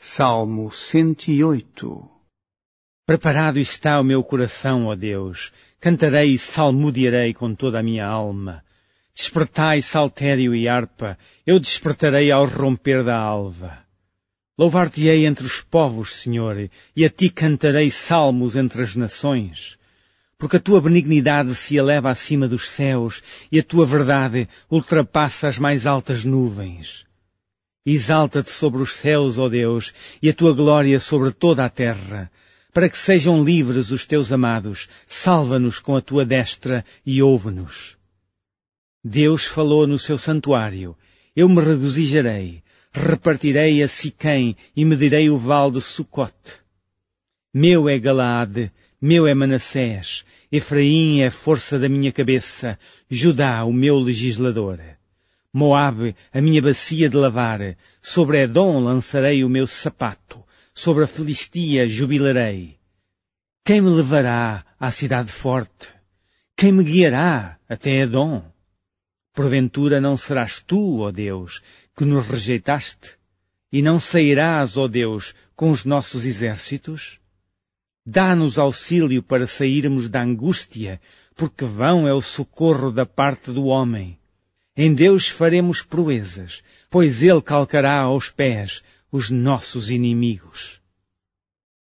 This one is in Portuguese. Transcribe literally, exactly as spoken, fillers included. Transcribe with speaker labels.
Speaker 1: Salmo cento e oito.
Speaker 2: Preparado está o meu coração, ó Deus. Cantarei e salmodiarei com toda a minha alma. Despertai saltério e harpa, eu despertarei ao romper da alva. Louvar-te-ei entre os povos, Senhor, e a ti cantarei salmos entre as nações. Porque a tua benignidade se eleva acima dos céus, e a tua verdade ultrapassa as mais altas nuvens. Exalta-te sobre os céus, ó Deus, e a tua glória sobre toda a terra, para que sejam livres os teus amados. Salva-nos com a tua destra e ouve-nos. Deus falou no seu santuário, eu me regozijarei, repartirei a Siquém e medirei o vale de Sucote. Meu é Galaade, meu é Manassés, Efraim é a força da minha cabeça, Judá o meu legislador. Moabe, a minha bacia de lavar, sobre Edom lançarei o meu sapato, sobre a Filistia jubilarei. Quem me levará à cidade forte? Quem me guiará até Edom? Porventura não serás tu, ó Deus, que nos rejeitaste? E não sairás, ó Deus, com os nossos exércitos? Dá-nos auxílio para sairmos da angústia, porque vão é o socorro da parte do homem. Em Deus faremos proezas, pois Ele calcará aos pés os nossos inimigos.